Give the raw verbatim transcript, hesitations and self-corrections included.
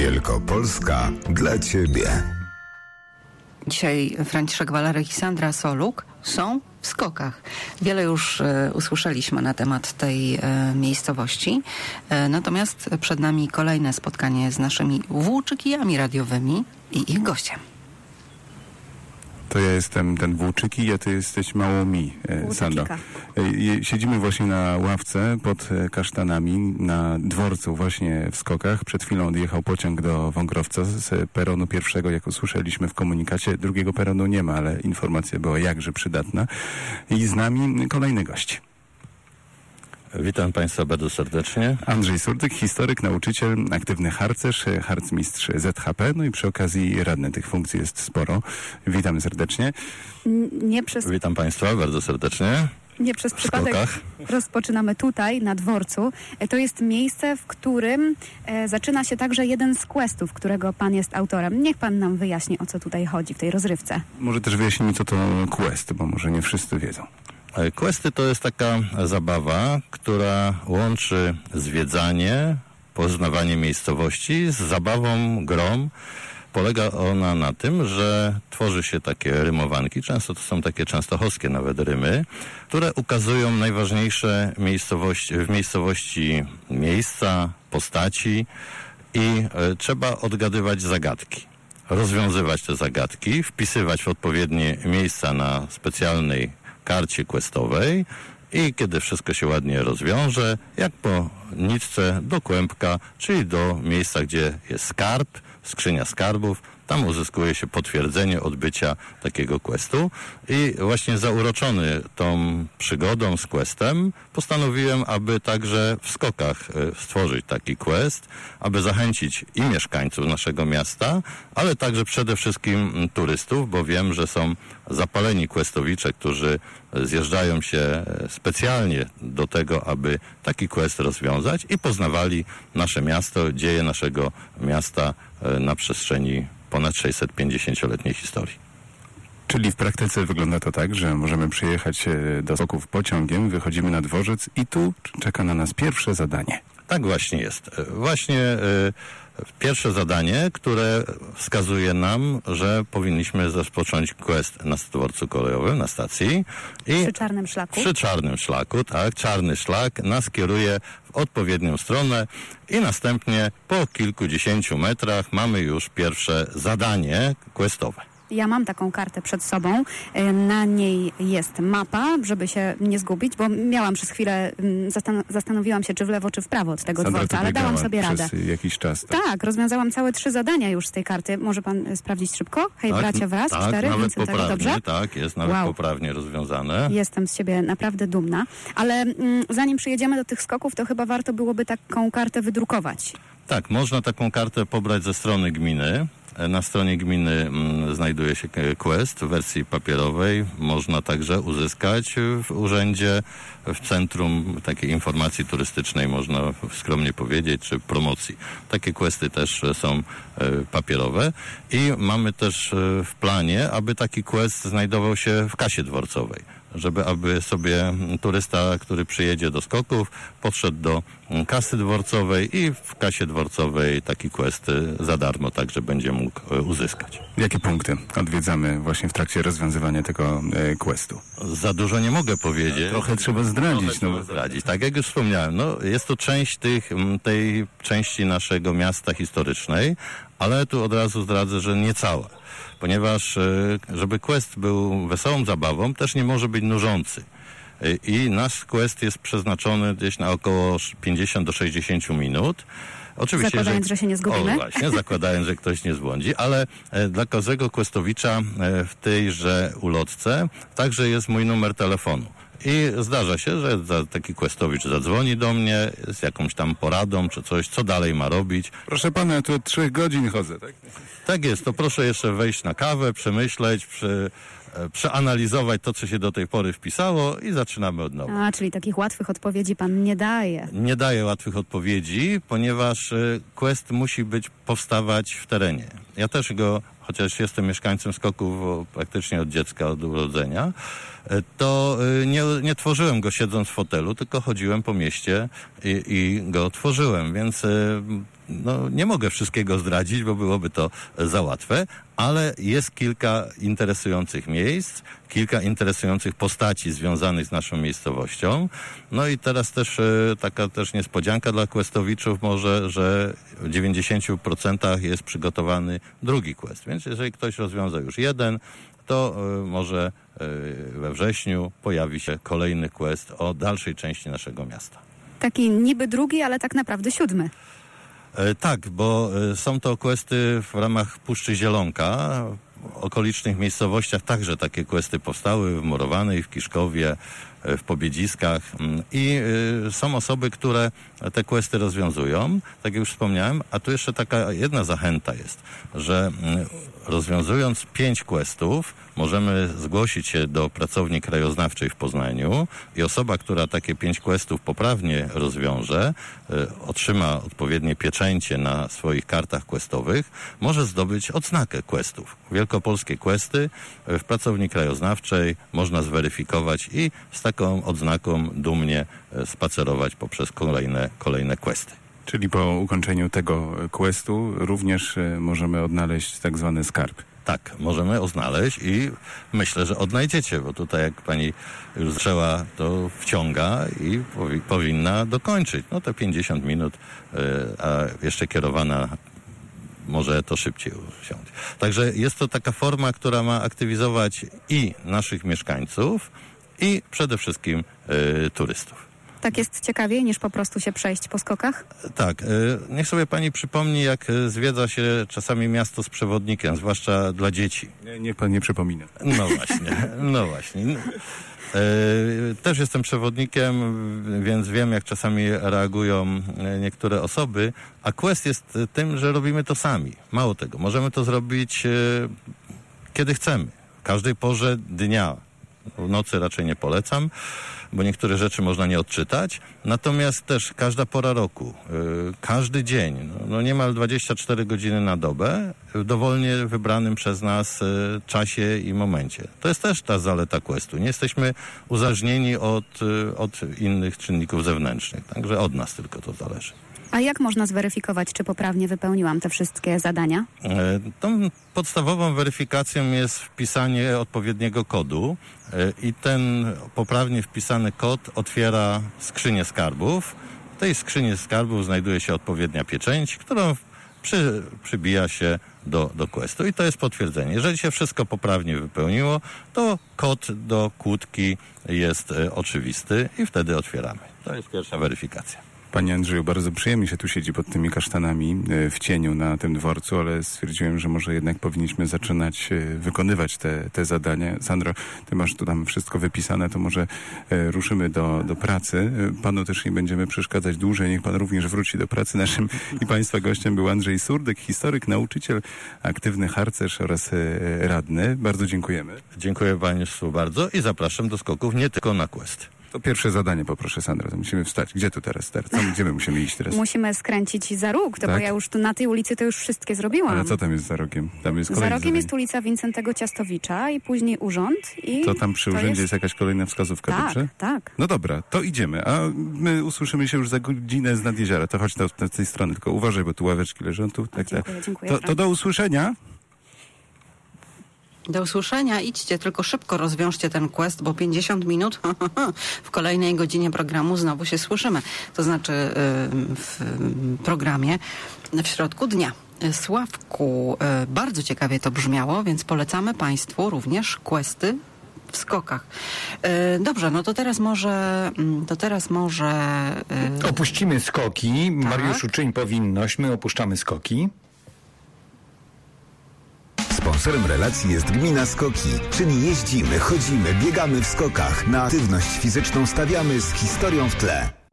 Wielkopolska dla Ciebie. Dzisiaj Franciszek Walarek i Sandra Soluk są w Skokach. Wiele już e, usłyszeliśmy na temat tej e, miejscowości. E, natomiast przed nami kolejne spotkanie z naszymi włóczykijami radiowymi i ich gościem. To ja jestem ten Włóczyki, a ty jesteś mało mi, e, Sando. E, siedzimy właśnie na ławce pod e, kasztanami na dworcu właśnie w Skokach. Przed chwilą odjechał pociąg do Wągrowca z peronu pierwszego, jak usłyszeliśmy w komunikacie. Drugiego peronu nie ma, ale informacja była jakże przydatna. I z nami kolejny gość. Witam Państwa bardzo serdecznie. Andrzej Surdyk, historyk, nauczyciel, aktywny harcerz, harcmistrz Z H P, no i przy okazji radny. Tych funkcji jest sporo. Witamy serdecznie. Nie przez... Witam Państwa bardzo serdecznie. Nie przez przypadek rozpoczynamy tutaj, na dworcu. To jest miejsce, w którym e, zaczyna się także jeden z questów, którego Pan jest autorem. Niech Pan nam wyjaśni, o co tutaj chodzi w tej rozrywce. Może też wyjaśnijmy, co to quest, bo może nie wszyscy wiedzą. Questy to jest taka zabawa, która łączy zwiedzanie, poznawanie miejscowości z zabawą, grą. Polega ona na tym, że tworzy się takie rymowanki, często to są takie częstochowskie nawet rymy, które ukazują najważniejsze miejscowości, w miejscowości miejsca, postaci i y, trzeba odgadywać zagadki. Rozwiązywać te zagadki, wpisywać w odpowiednie miejsca na specjalnej karcie questowej i kiedy wszystko się ładnie rozwiąże, jak po nitce do kłębka, czyli do miejsca, gdzie jest skarb, skrzynia skarbów, tam uzyskuje się potwierdzenie odbycia takiego questu i właśnie zauroczony tą przygodą z questem postanowiłem, aby także w Skokach stworzyć taki quest, aby zachęcić i mieszkańców naszego miasta, ale także przede wszystkim turystów, bo wiem, że są zapaleni questowicze, którzy zjeżdżają się specjalnie do tego, aby taki quest rozwiązać i poznawali nasze miasto, dzieje naszego miasta na przestrzeni ponad sześćsetpięćdziesięcioletniej historii. Czyli w praktyce wygląda to tak, że możemy przyjechać do Skoków pociągiem, wychodzimy na dworzec i tu czeka na nas pierwsze zadanie. Tak właśnie jest. Właśnie y, pierwsze zadanie, które wskazuje nam, że powinniśmy rozpocząć quest na dworcu kolejowym, na stacji. I przy czarnym szlaku. Przy czarnym szlaku, tak. Czarny szlak nas kieruje w odpowiednią stronę i następnie po kilkudziesięciu metrach mamy już pierwsze zadanie questowe. Ja mam taką kartę przed sobą. Na niej jest mapa, żeby się nie zgubić, bo miałam przez chwilę, zastan- zastanowiłam się, czy w lewo, czy w prawo od tego Sandra dworca, ale dałam sobie radę. Przez jakiś czas. Tak? tak, rozwiązałam całe trzy zadania już z tej karty. Może pan sprawdzić szybko? Hej, tak, bracia wraz, tak, cztery, nawet więc poprawnie, dobrze? tak, jest nawet wow. poprawnie rozwiązane. Jestem z siebie naprawdę dumna, ale mm, zanim przyjedziemy do tych skoków, to chyba warto byłoby taką kartę wydrukować. Tak, można taką kartę pobrać ze strony gminy. Na stronie gminy mm, znajduje się quest w wersji papierowej. Można także uzyskać w urzędzie, w centrum takiej informacji turystycznej, można skromnie powiedzieć, czy promocji. Takie questy też są e, papierowe i mamy też e, w planie, aby taki quest znajdował się w kasie dworcowej. Żeby aby sobie turysta, który przyjedzie do Skoków, podszedł do kasy dworcowej i w kasie dworcowej taki quest za darmo także będzie mógł uzyskać. Jakie punkty odwiedzamy właśnie w trakcie rozwiązywania tego e, questu? Za dużo nie mogę powiedzieć. Trochę trzeba zdradzić. Trochę no. trzeba zdradzić. Tak jak już wspomniałem, no, jest to część tych, tej części naszego miasta historycznej, ale tu od razu zdradzę, że nie cała. Ponieważ żeby quest był wesołą zabawą, też nie może być nużący. I nasz quest jest przeznaczony gdzieś na około pięćdziesiąt do sześćdziesięciu minut. Oczywiście, zakładając, że, że się nie zgubimy. O, właśnie, zakładając, że ktoś nie zbłądzi, ale e, dla każdego questowicza e, w tejże ulotce także jest mój numer telefonu. I zdarza się, że za taki questowicz zadzwoni do mnie z jakąś tam poradą czy coś, co dalej ma robić. Proszę pana, tu od trzech godzin chodzę, tak? Tak jest, to proszę jeszcze wejść na kawę, przemyśleć, przy, e, przeanalizować to, co się do tej pory wpisało i zaczynamy od nowa. A, czyli takich łatwych odpowiedzi pan nie daje. Nie daję łatwych odpowiedzi, ponieważ e, quest musi być powstawać w terenie. Ja też go chociaż jestem mieszkańcem Skoków praktycznie od dziecka, od urodzenia, to nie, nie tworzyłem go siedząc w fotelu, tylko chodziłem po mieście i, i go tworzyłem, więc no, nie mogę wszystkiego zdradzić, bo byłoby to za łatwe, ale jest kilka interesujących miejsc, kilka interesujących postaci związanych z naszą miejscowością. No i teraz też taka też niespodzianka dla questowiczów może, że w dziewięćdziesięciu procentach jest przygotowany drugi quest. Więc jeżeli ktoś rozwiąże już jeden, to y, może y, we wrześniu pojawi się kolejny quest o dalszej części naszego miasta. Taki niby drugi, ale tak naprawdę siódmy. E, tak, bo y, są to questy w ramach Puszczy Zielonka. W okolicznych miejscowościach także takie questy powstały, w Morowanej, w Kiszkowie, w Pobiedziskach i y, są osoby, które te questy rozwiązują, tak jak już wspomniałem, a tu jeszcze taka jedna zachęta jest, że y, rozwiązując pięć questów możemy zgłosić się do pracowni krajoznawczej w Poznaniu i osoba, która takie pięć questów poprawnie rozwiąże, y, otrzyma odpowiednie pieczęcie na swoich kartach questowych, może zdobyć odznakę questów. Wielkopolskie questy y, w pracowni krajoznawczej można zweryfikować i z taką odznaką dumnie spacerować poprzez kolejne, kolejne questy. Czyli po ukończeniu tego questu również możemy odnaleźć tak zwany skarb. Tak, możemy odnaleźć i myślę, że odnajdziecie, bo tutaj jak pani już zaczęła, to wciąga i powi- powinna dokończyć. No to pięćdziesiąt minut, a jeszcze kierowana może to szybciej usiąść. Także jest to taka forma, która ma aktywizować i naszych mieszkańców, i przede wszystkim y, turystów. Tak jest ciekawiej niż po prostu się przejść po skokach? Tak. Y, niech sobie pani przypomni, jak zwiedza się czasami miasto z przewodnikiem, zwłaszcza dla dzieci. Nie, niech pan nie przypomina. No właśnie, no właśnie. Y, też jestem przewodnikiem, więc wiem, jak czasami reagują niektóre osoby, a quest jest tym, że robimy to sami. Mało tego, możemy to zrobić y, kiedy chcemy, w każdej porze dnia. W nocy raczej nie polecam, bo niektóre rzeczy można nie odczytać. Natomiast też każda pora roku, yy, każdy dzień, no, no niemal dwadzieścia cztery godziny na dobę, w dowolnie wybranym przez nas yy, czasie i momencie. To jest też ta zaleta questu. Nie jesteśmy uzależnieni od, yy, od innych czynników zewnętrznych. Także od nas tylko to zależy. A jak można zweryfikować, czy poprawnie wypełniłam te wszystkie zadania? E, tą podstawową weryfikacją jest wpisanie odpowiedniego kodu e, i ten poprawnie wpisany kod otwiera skrzynię skarbów. W tej skrzyni skarbów znajduje się odpowiednia pieczęć, którą przy, przybija się do, do questu i to jest potwierdzenie. Jeżeli się wszystko poprawnie wypełniło, to kod do kłódki jest e, oczywisty i wtedy otwieramy. To jest pierwsza weryfikacja. Panie Andrzeju, bardzo przyjemnie się tu siedzi pod tymi kasztanami w cieniu na tym dworcu, ale stwierdziłem, że może jednak powinniśmy zaczynać wykonywać te, te zadania. Sandro, ty masz tu tam wszystko wypisane, to może ruszymy do, do pracy. Panu też nie będziemy przeszkadzać dłużej, niech pan również wróci do pracy. Naszym i państwa gościem był Andrzej Surdek, historyk, nauczyciel, aktywny harcerz oraz radny. Bardzo dziękujemy. Dziękuję państwu bardzo i zapraszam do skoków nie tylko na quest. To pierwsze zadanie poproszę, Sandra, to musimy wstać. Gdzie tu teraz? teraz? Co, gdzie my musimy iść teraz? Musimy skręcić za róg, to tak? Bo ja już tu na tej ulicy to już wszystkie zrobiłam. Ale co tam jest za rogiem? Tam jest za rogiem zadanie. Jest ulica Wincentego Ciastowicza i później urząd. I to tam przy urzędzie jest... jest jakaś kolejna wskazówka, tak, dobrze? Tak, No dobra, to idziemy, a my usłyszymy się już za godzinę z nad jeziora. To chodź do, do tej strony, tylko uważaj, bo tu ławeczki leżą. Tu, tak, dziękuję, tak. dziękuję. To, to do usłyszenia. Do usłyszenia, idźcie, tylko szybko rozwiążcie ten quest, bo pięćdziesiąt minut w kolejnej godzinie programu znowu się słyszymy. To znaczy w programie w środku dnia. Sławku, bardzo ciekawie to brzmiało, więc polecamy państwu również questy w skokach. Dobrze, no to teraz może... To teraz może... Opuścimy skoki. Tak? Mariuszu, czyń powinność. My opuszczamy skoki. Sponsorem relacji jest Gmina Skoki, czyli jeździmy, chodzimy, biegamy w skokach. Na aktywność fizyczną stawiamy z historią w tle.